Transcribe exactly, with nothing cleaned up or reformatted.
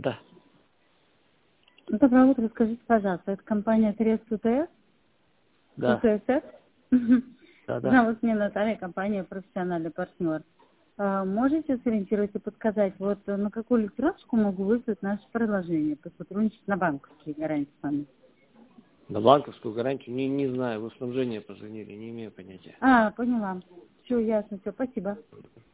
Да. Доброе утро, скажите, пожалуйста, это компания Средств УТС? Да. УТС? Да, да. Зовут меня Наталья, компания «Профессиональный партнер». А, Можете сориентировать и подсказать, вот э, на какую электроночку могу выслать наше предложение, посотрудничать на банковские гарантии с вами? На банковскую гарантию не, не знаю. Вы снабжение позвонили, не имею понятия. А, поняла. Все, ясно, все, спасибо.